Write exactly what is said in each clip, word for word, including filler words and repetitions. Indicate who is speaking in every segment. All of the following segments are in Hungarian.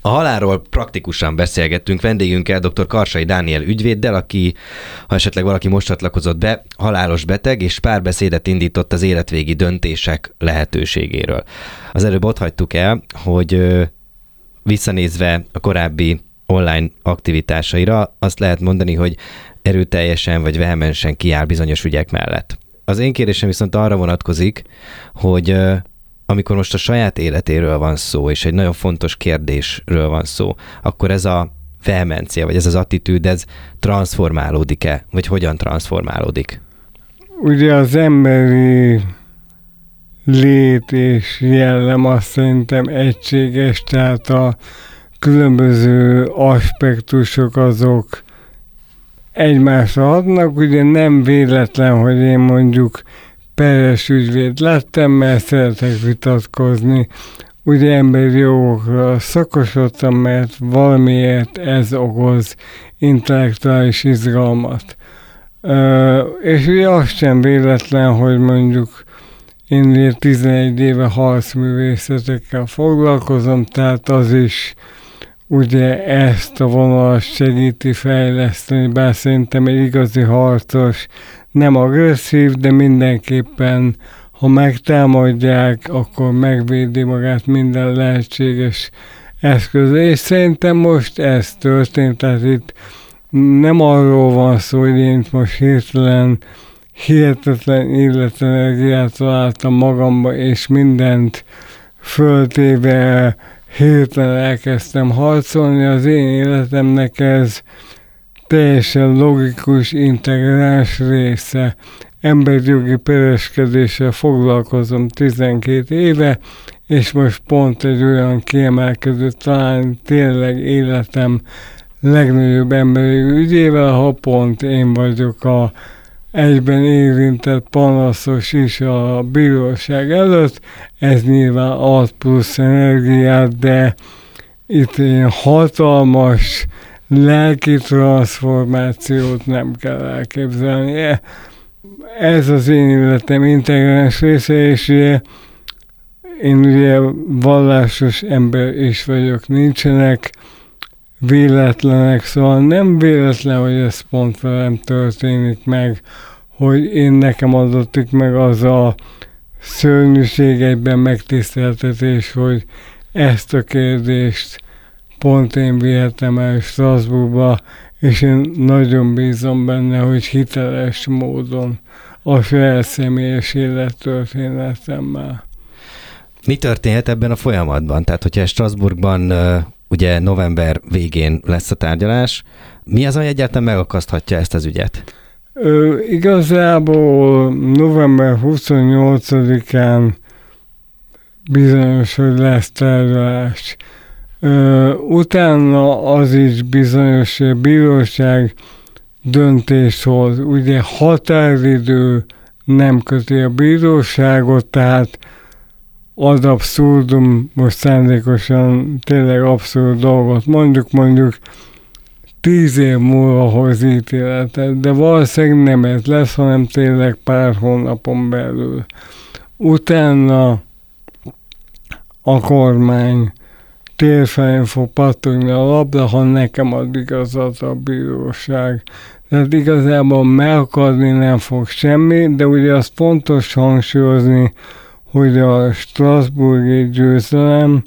Speaker 1: A halálról praktikusan beszélgettünk vendégünkkel, dr. Karsai Dániel ügyvéddel, aki, ha esetleg valaki most csatlakozott be, halálos beteg, és párbeszédet indított az életvégi döntések lehetőségéről. Az előbb ott hagytuk el, hogy visszanézve a korábbi online aktivitásaira, azt lehet mondani, hogy erőteljesen vagy vehemensen kiáll bizonyos ügyek mellett. Az én kérdésem viszont arra vonatkozik, hogy amikor most a saját életéről van szó, és egy nagyon fontos kérdésről van szó, akkor ez a vehemencia, vagy ez az attitűd, ez transformálódik-e, vagy hogyan transformálódik?
Speaker 2: Ugye az emberi lét és jellem azt szerintem egységes, tehát a különböző aspektusok azok egymásra hatnak. Ugye nem véletlen, hogy én mondjuk peres ügyvéd lettem, mert szeretek vitatkozni. Ugye emberi jogokra szakosodtam, mert valamiért ez okoz intellektuális izgalmat. Ö, és ugye az sem véletlen, hogy mondjuk én ugye tizenegy éve harcművészetekkel foglalkozom, tehát az is ugye ezt a vonalat segíti fejleszteni, bár szerintem egy igazi harcos nem agresszív, de mindenképpen, ha megtámadják, akkor megvédi magát minden lehetséges eszköz. És szerintem most ez történt, tehát itt nem arról van szó, hogy én most hirtelen hihetetlen életenergiát találtam magamba, és mindent föltéve hirtelen elkezdtem harcolni. Az én életemnek ez teljesen logikus, integráns része. Emberjogi pereskedéssel foglalkozom tizenkét éve, és most pont egy olyan kiemelkedő, talán tényleg életem legnagyobb emberi ügyével, ha pont én vagyok a egyben érintett panaszos is a bíróság előtt, ez nyilván ad plusz energiát, de itt ilyen hatalmas lelki transformációt nem kell elképzelni. Ez az én életem integráns része, és ugye, én ugye vallásos ember is vagyok, nincsenek véletlenek, szóval nem véletlen, hogy ez pont velem történik meg, hogy én nekem adottik meg az a szörnyűség, egyben megtiszteltetés, hogy ezt a kérdést pont én vihetem el Strasbourgba, és én nagyon bízom benne, hogy hiteles módon a saját személyes élettörténetemmel.
Speaker 1: Mi történhet ebben a folyamatban? Tehát, hogyha Strasbourgban ugye november végén lesz a tárgyalás, mi az, ami egyáltalán megakaszthatja ezt az ügyet?
Speaker 2: Ö, igazából november huszonnyolcadikán bizonyos, hogy lesz tárgyalás. Ö, utána az is bizonyos, hogy a bíróság döntést hoz. Ugye határidő nem köti a bíróságot, tehát ad abszurdum, most szándékosan tényleg abszurd dolgot mondjuk, mondjuk tíz év múlva hoz ítéletet, de valószínűleg nem ez lesz, hanem tényleg pár hónapon belül. Utána a kormány térfelén fog pattogni a labda, ha nekem ad igazat a bíróság. Tehát igazából megakadni nem fog semmi, de ugye az fontos hangsúlyozni, hogy a strasbourgi győzelem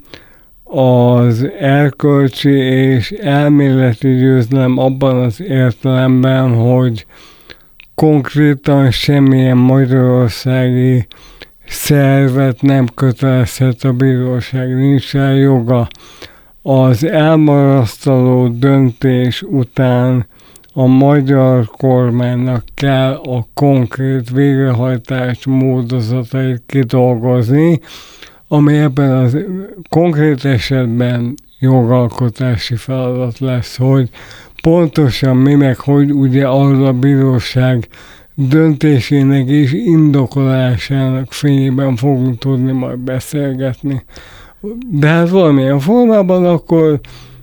Speaker 2: az erkölcsi és elméleti győzelem abban az értelemben, hogy konkrétan semmilyen magyarországi szervet nem kötelezhet a bíróság, nincs rá joga. Az elmarasztaló döntés után a magyar kormánynak kell a konkrét végrehajtás módozatait kidolgozni, ami ebben az konkrét esetben jogalkotási feladat lesz, hogy pontosan mi meg, hogy ugye az a bíróság döntésének és indokolásának fényében fogunk tudni majd beszélgetni. De hát valamilyen formában akkor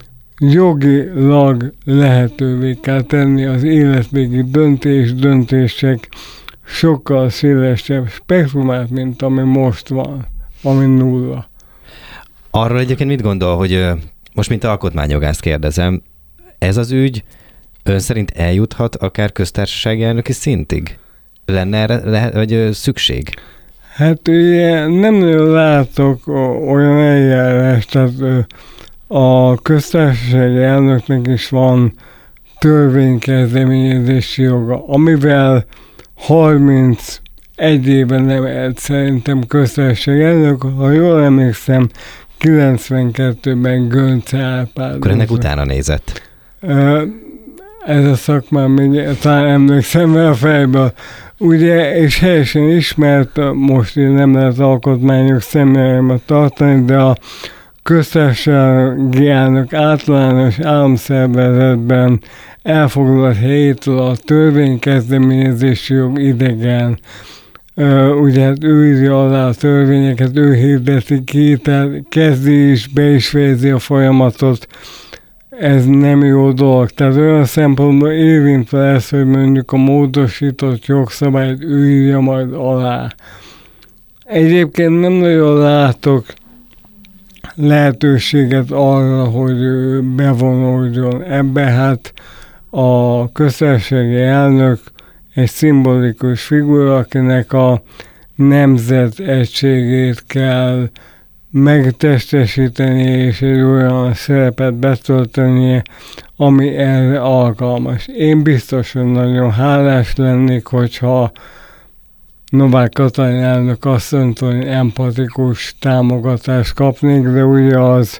Speaker 2: jogilag lehetővé kell tenni az életvégi döntés, döntések sokkal szélesebb spektrumát, mint ami most van, ami nulla.
Speaker 1: Arról egyébként mit gondol, hogy most mint alkotmányjogást kérdezem, ez az ügy ön szerint eljuthat akár köztársasági elnöki szintig? Lenne erre le, vagy szükség?
Speaker 2: Hát ugye nem nagyon látok olyan eljárást, tehát a köztársasági elnöknek is van törvénykezdeményezési joga, amivel harmincegy éven nem lehet szerintem köztársasági elnök, ha jól emlékszem, kilencvenkettőben Göncz Árpád.
Speaker 1: Akkor ennek utána nézett.
Speaker 2: Ez a szakmám még talán emlékszem a fejből. Ugye, és helyesen ismert, most én nem lehet alkotmányok szemlélemet tartani, de a köztársasági elnök általános államszervezetben elfoglalt helyétől a törvénykezdeményezési jog idegen. Ugye hát ő írja alá a törvényeket, ő hirdeti ki, tehát kezdi is, be is fejezi a folyamatot. Ez nem jó dolog. Tehát olyan szempontból érintve lesz, hogy mondjuk a módosított jogszabályt ő írja majd alá. Egyébként nem nagyon látok lehetőséget arra, hogy ő bevonódjon ebbe. Hát a köztársasági elnök egy szimbolikus figura, akinek a nemzet egységét kell megtestesíteni, és egy olyan szerepet betöltenie, ami erre alkalmas. Én biztos, hogy nagyon hálás lennék, hogyha Novák Katalin elnök azt mondta, hogy empatikus támogatást kapnék, de ugye az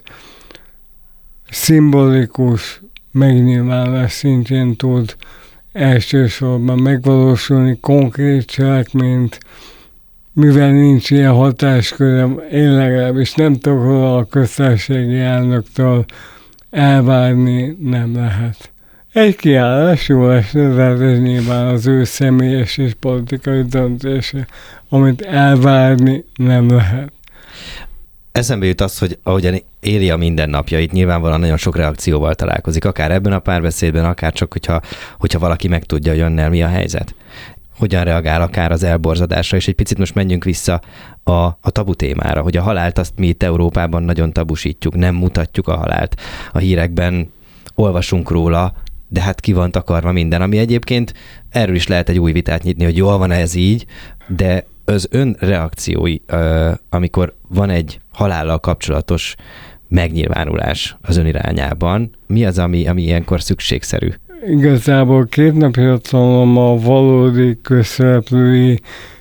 Speaker 2: szimbolikus megnyilvánulás szintjén tud elsősorban megvalósulni, konkrét cselekményt, mivel nincs ilyen hatásköröm, én legalábbis nem tudok róla a köztársasági elnöktől elvárni, nem lehet. Egy kiállás jó esne, de ez nyilván az ő személyes és politikai döntése, amit elvárni nem lehet.
Speaker 1: Eszembe jut az, hogy ahogyan éli a mindennapjait, nyilvánvalóan nagyon sok reakcióval találkozik, akár ebben a párbeszédben, akár csak, hogyha, hogyha valaki megtudja, hogy önnel mi a helyzet. Hogyan reagál akár az elborzadásra, és egy picit most menjünk vissza a, a tabu témára, hogy a halált azt mi itt Európában nagyon tabusítjuk, nem mutatjuk a halált. A hírekben olvasunk róla, de hát ki van takarva minden, ami egyébként erről is lehet egy új vitát nyitni, hogy jól van ez így, de az ön reakciói, amikor van egy halállal kapcsolatos megnyilvánulás az ön irányában, mi az, ami, ami ilyenkor szükségszerű?
Speaker 2: Igazából két napja tanulom a valódi közszereplői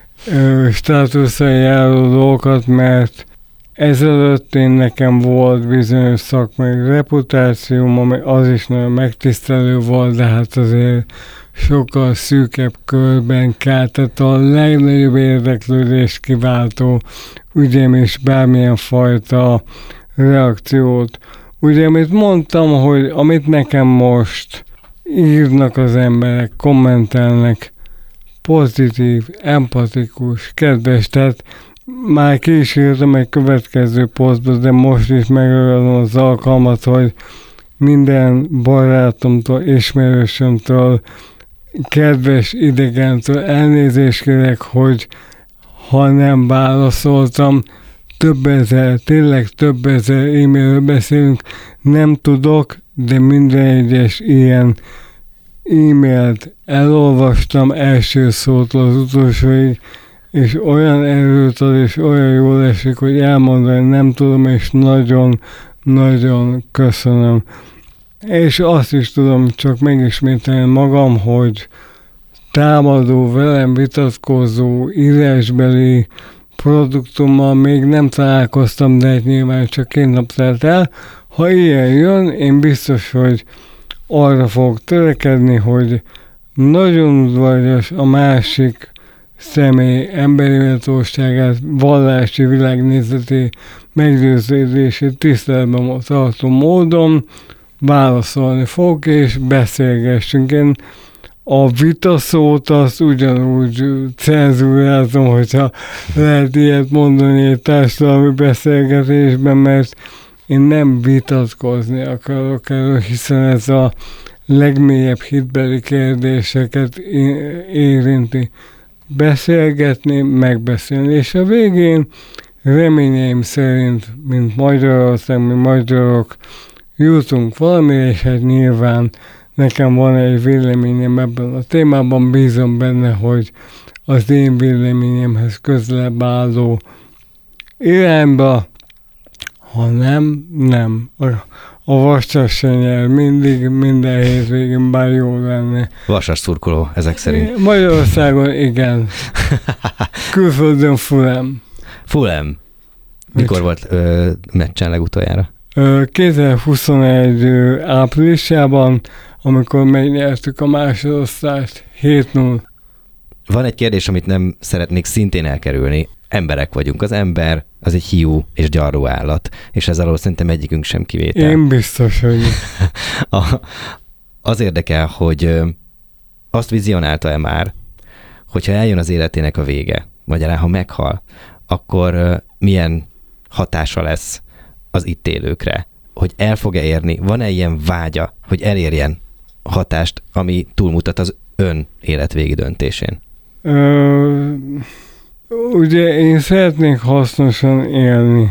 Speaker 2: státuszai járó dolgokat, mert ezelőtt én nekem volt bizonyos szakmai reputációm, ami az is nagyon megtisztelő volt, de hát azért sokkal szűkebb körben keltett a legnagyobb érdeklődést kiváltó ügyem is bármilyen fajta reakciót. Ugye, amit mondtam, hogy amit nekem most írnak az emberek, kommentelnek, pozitív, empatikus, kedves, tehát már ki is írtam egy következő posztba, de most is megragadom az alkalmat, hogy minden barátomtól, ismerősömtől, kedves idegentől elnézést kérek, hogy ha nem válaszoltam, több ezer, tényleg több ezer e-mailről beszélünk, nem tudok, de minden egyes ilyen e-mailt elolvastam első szótól az utolsóig, és olyan erőt ad, és olyan jól esik, hogy elmondani nem tudom, és nagyon-nagyon köszönöm. És azt is tudom csak megismételni magam, hogy támadó, velem vitatkozó, írásbeli produktummal még nem találkoztam, de nyilván csak két nap telt el. Ha ilyen jön, én biztos, hogy arra fog törekedni, hogy nagyon udvarias a másik személy emberi méltóságát, vallási világnézeti meggyőződését tiszteletben tartó módon válaszolni fog, és beszélgessünk. Én a vitaszót azt ugyanúgy cenzúrázom, hogyha lehet ilyet mondani egy társadalmi beszélgetésben, mert én nem vitatkozni akarok erről, hiszen ez a legmélyebb hitbeli kérdéseket érinti. Beszélgetni, megbeszélni, és a végén reményeim szerint, mint Magyarország, mi magyarok, jutunk valamire, és hát nyilván nekem van egy véleményem ebben a témában, bízom benne, hogy az én véleményemhez közelebb álló irányba, ha nem, nem. A, a vasas se nyer mindig, minden hétvégén, bár jó lenne.
Speaker 1: Vasas szurkoló, ezek szerint.
Speaker 2: Magyarországon igen. Külföldön Fulham.
Speaker 1: Fulham. Mikor volt ö, meccsen legutoljára?
Speaker 2: kétezer-huszonegy áprilisában, amikor megnyertük a másodosztályt hét null.
Speaker 1: Van egy kérdés, amit nem szeretnék szintén elkerülni. Emberek vagyunk. Az ember az egy hiú és gyarró állat, és ez alól szerintem egyikünk sem kivétel.
Speaker 2: Én biztos, hogy...
Speaker 1: a, az érdekel, hogy azt vizionálta-e már, hogyha eljön az életének a vége, magyarán ha meghal, akkor milyen hatása lesz az itt élőkre, hogy el fog-e érni, van-e ilyen vágya, hogy elérjen hatást, ami túlmutat az ön életvégi döntésén?
Speaker 2: Ö, ugye én szeretnék hasznosan élni.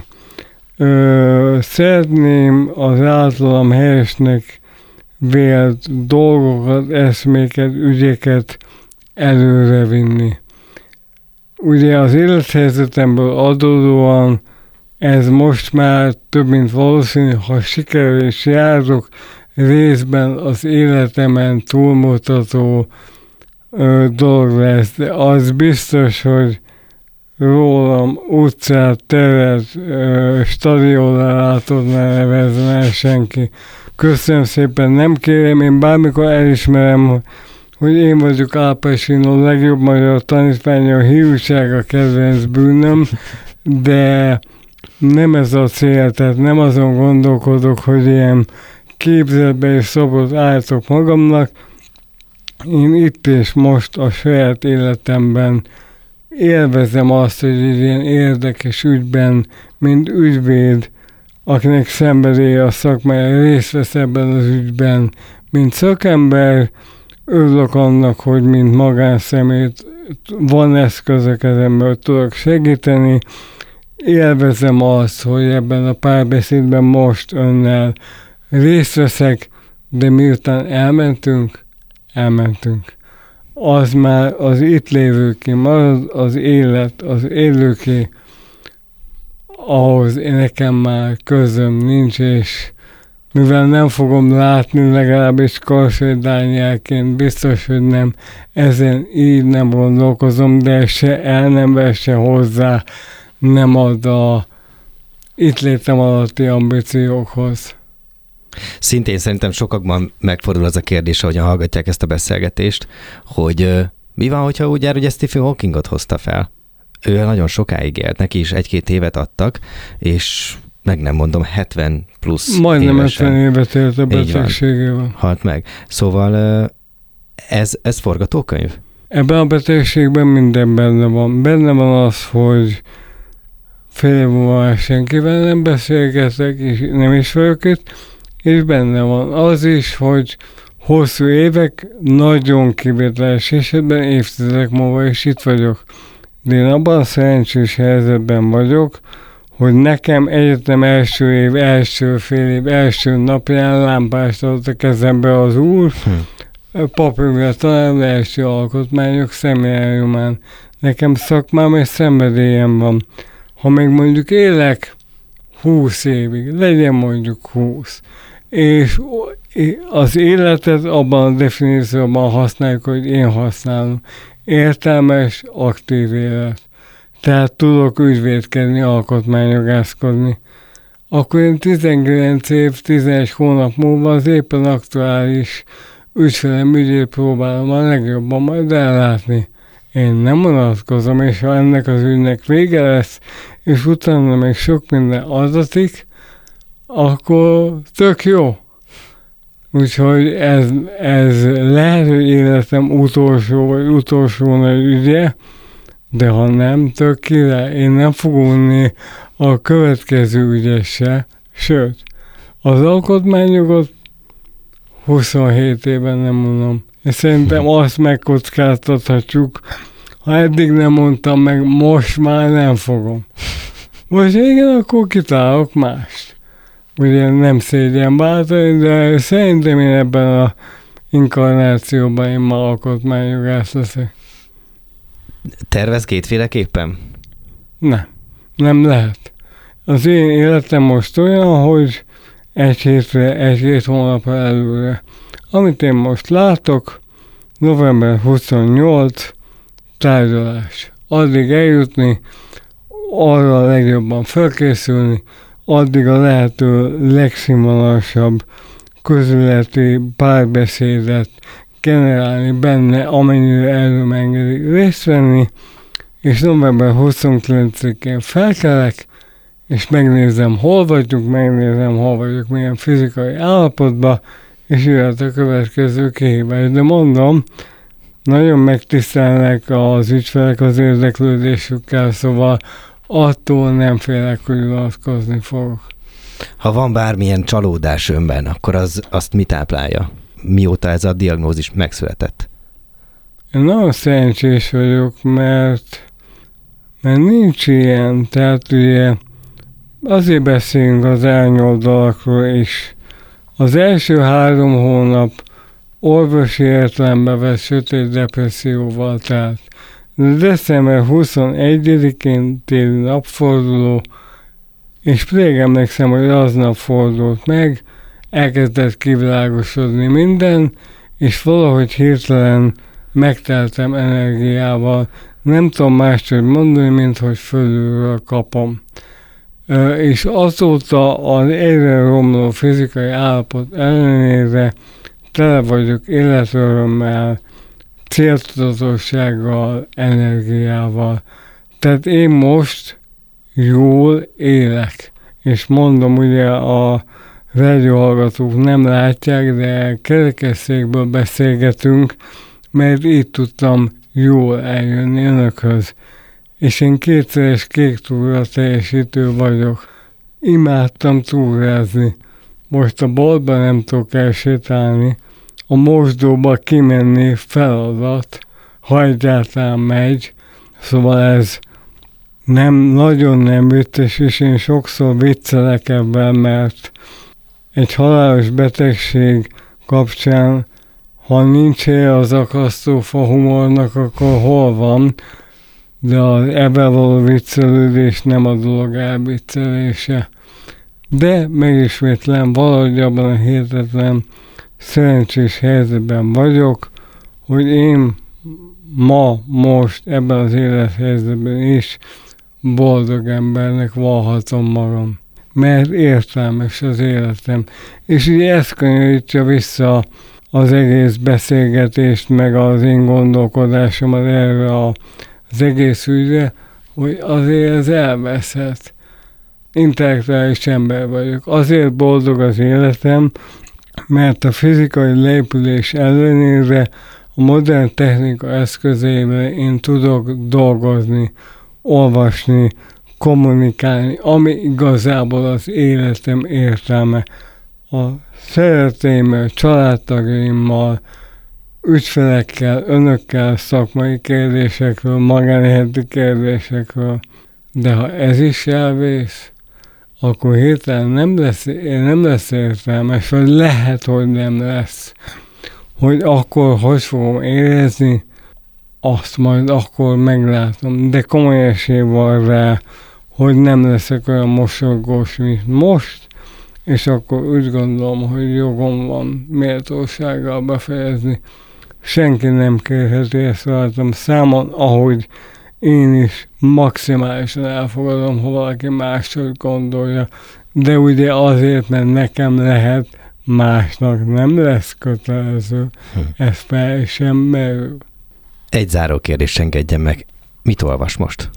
Speaker 2: Ö, szeretném az általam helyesnek vélt dolgokat, eszméket, ügyeket előrevinni. Ugye az élethelyzetemből adódóan ez most már több mint valószínű, ha sikerül és járok, részben az életemen túlmutató ö, dolog lesz. De az biztos, hogy rólam utcát, teret, ö, stadionra látod, ne nevezzen el senki. Köszönöm szépen, nem kérem, én bármikor elismerem, hogy én vagyok Al Pacino, legjobb magyar tanítványa, a hiúság a kedvenc bűnöm, de nem ez a cél, tehát nem azon gondolkodok, hogy ilyen képzetbe és szobot álltok magamnak. Én itt és most a saját életemben élvezem azt, hogy egy ilyen érdekes ügyben, mint ügyvéd, akinek szenvedélye a szakmája, részt vesz ebben az ügyben, mint szakember, örülök annak, hogy mint magánszemét van eszközök kezemben, tudok segíteni. Élvezem azt, hogy ebben a párbeszédben most önnel részt veszek, de miután elmentünk, elmentünk. Az már az itt lévőké, az az élet, az élőké, ahhoz nekem már közöm nincs, és mivel nem fogom látni, legalábbis Karsai Dánielként biztos, hogy nem, ezen így nem gondolkozom, de se el nem vesz, se hozzá nem ad a itt létem alatti ambíciókhoz.
Speaker 1: Szintén szerintem sokakban megfordul az a kérdés, ahogyan hallgatják ezt a beszélgetést, hogy uh, mi van, hogyha úgy jár, hogy Stephen Hawkingot hozta fel? Ő nagyon sokáig élt, neki is egy-két évet adtak, és meg nem mondom, hetven plusz
Speaker 2: majdnem hetven évet élt a betegségével.
Speaker 1: Halt meg. Szóval uh, ez, ez forgatókönyv?
Speaker 2: Ebben a betegségben minden benne van. Benne van az, hogy fél év múlva senkivel nem beszélgetek, és nem is vagyok itt, és benne van az is, hogy hosszú évek, nagyon kivételes esetben évtizedek múlva is itt vagyok. De én abban a szerencsés helyzetben vagyok, hogy nekem egyetem első év, első fél év, első napján lámpást adott a kezembe az úr, hm. papírra talán első alkotmányok szemináriumán. Nekem szakmám és szenvedélyem van. Ha még mondjuk élek húsz évig, legyen mondjuk húsz, és az életet abban a definícióban használjuk, hogy én használom. Értelmes, aktív élet. Tehát tudok ügyvédkedni, alkotmányjogászkodni. Akkor én tizenkilenc év, tizenegy hónap múlva az éppen aktuális ügyfelem ügyét próbálom a legjobban majd ellátni. Én nem vonatkozom, és ha ennek az ügynek vége lesz, és utána még sok minden adatik, akkor tök jó. Úgyhogy ez, ez lehet, hogy életem utolsó vagy utolsó nagy ügye, de ha nem, tök király. Én nem fogom unni a következő ügyesse, sőt, az alkotmányjogot huszonhét éven nem mondom. És szerintem azt megkockáztathatjuk, ha eddig nem mondtam meg, most már nem fogom. Most igen, akkor kitálok mást. ugye nem szégyen bántani, de szerintem én ebben a inkarnációban én ma alkotmányjogász leszek.
Speaker 1: Tervez kétféleképpen?
Speaker 2: Nem, nem lehet. Az én életem most olyan, hogy egy hétre, egy-két hónapra előre. Amit én most látok, november huszonnyolc tárgyalás. Addig eljutni, arra a legjobban felkészülni, addig a lehető legszínvonalasabb közületi párbeszédet generálni benne, amennyire erről engedik részt venni, és november huszonkilencedikén felkelek, és megnézem, hol vagyunk, megnézem, hol vagyok, milyen fizikai állapotban, és jöhet a következő kihívás. De mondom, nagyon megtisztelnek az ügyfelek az érdeklődésükkel, szóval attól nem félek, hogy unatkozni fogok.
Speaker 1: Ha van bármilyen csalódás önben, akkor az, azt mi táplálja? Mióta ez a diagnózis megszületett?
Speaker 2: Én nagyon szerencsés vagyok, mert, mert nincs ilyen, tehát ugye azért beszélünk az árnyoldalakról is. Az első három hónap orvosi értelembe vett sötét depresszióval telt. De december huszonegyedikén téli napforduló, és rég emlékszem, hogy aznap fordult meg, elkezdett kivilágosodni minden, és valahogy hirtelen megteltem energiával. Nem tudom máshogy mondani, mint hogy fölülről kapom. Ö, és azóta az egyre romló fizikai állapot ellenére tele vagyok életörömmel, céltudatossággal, energiával. Tehát én most jól élek. És mondom, ugye a rádióhallgatók nem látják, de kerekesszékből beszélgetünk, mert így tudtam jól eljönni önökhöz. És én kétszeres kék túra teljesítő vagyok. Imádtam túrázni. Most a boltban nem tudok elsétálni. A mosdóba kimenni feladat, ha egyáltalán megy. Szóval ez nem, nagyon nem vicces, és én sokszor viccelek ebben, mert egy halálos betegség kapcsán, ha nincs helye az akasztófa humornak, akkor hol van, de az ebben való viccelődés nem a dolog elviccelése. De megismétlem, valahogy abban a hihetetlen szerencsés helyzetben vagyok, hogy én ma, most, ebben az élethelyzetben is boldog embernek vallhatom magam. Mert értelmes az életem. És ugye ezt kanyarítja vissza az egész beszélgetést, meg az én gondolkodásomat erre a, az egész ügyre, hogy azért ez elveszhet. Intellektuális ember vagyok. Azért boldog az életem, mert a fizikai leépülés ellenére a modern technika eszközeivel én tudok dolgozni, olvasni, kommunikálni, ami igazából az életem értelme. A szereteimmel, családtagjaimmal, ügyfelekkel, önökkel, szakmai kérdésekről, magánéleti kérdésekről. De ha ez is elvész, akkor hirtelen nem lesz, nem lesz értelmes, vagy lehet, hogy nem lesz. Hogy akkor hogy fogom érezni, azt majd akkor meglátom. De komoly esély van rá, hogy nem leszek olyan mosolygós, mint most, és akkor úgy gondolom, hogy jogom van méltósággal befejezni. Senki nem kérheti ezt rajtam számon, ahogy én is maximálisan elfogadom, ha valaki máshogy gondolja, de ugye azért, mert nekem lehet, másnak nem lesz kötelező, hm. ez fel sem merül.
Speaker 1: Egy záró kérdést engedjen meg. Mit olvas most?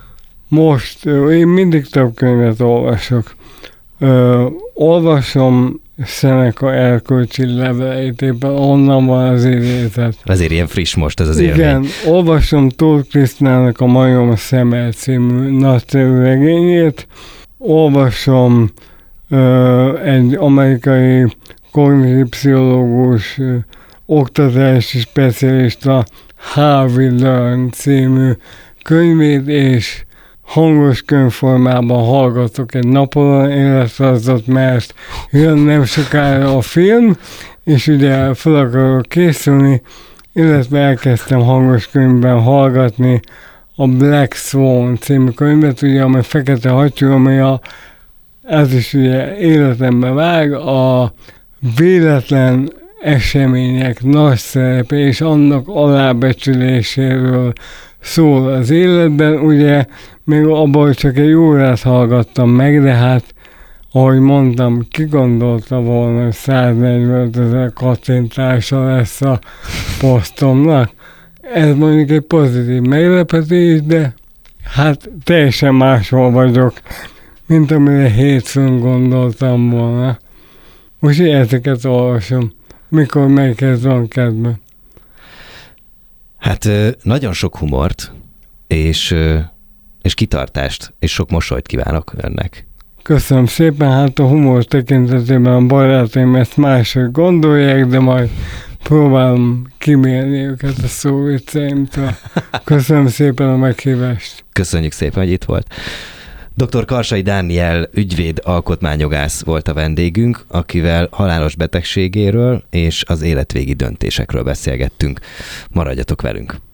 Speaker 2: Most én mindig több könyvet olvasok. Ö, olvasom Seneca erkölcsi leveleit, éppen onnan van az idézet.
Speaker 1: Azért ilyen friss most ez az élmény.
Speaker 2: Igen, olvasom Tóth Krisztinának a Majom szeme című nagyszerű regényét, olvasom ö, egy amerikai kognitív pszichológus, ö, oktatási specialista Harvey Learn című könyvét, és hangos könyvformában hallgatok egy napon életrajzot, mert jön nem sokára a film, és ugye fel akarok készülni, illetve elkezdtem hangos könyvben hallgatni a Black Swan című könyvet, ugye, amely Fekete Hattyú, ami a, ez is ugye életembe vág, a véletlen események nagy szerepe és annak alábecsüléséről szól az életben. Ugye még abban csak egy órát hallgattam meg, de hát ahogy mondtam, ki gondolta volna, hogy száznegyvenöt ezer kattintása lesz a posztomnak. Ez mondjuk egy pozitív meglepetés, de hát teljesen máshol vagyok, mint amire hétfőn gondoltam volna. Úgyhogy ezeket olvasom. Mikor melyikhez van kedve?
Speaker 1: Hát nagyon sok humort, és, és kitartást, és sok mosolyt kívánok önnek.
Speaker 2: Köszönöm szépen, hát a humor tekintetében a barátaim ezt máshogy gondolják, de majd próbálom kimélni őket a szóvicceimtől. Köszönöm szépen a meghívást.
Speaker 1: Köszönjük szépen, hogy itt volt. doktor Karsai Dániel ügyvéd alkotmányjogász volt a vendégünk, akivel halálos betegségéről és az életvégi döntésekről beszélgettünk. Maradjatok velünk!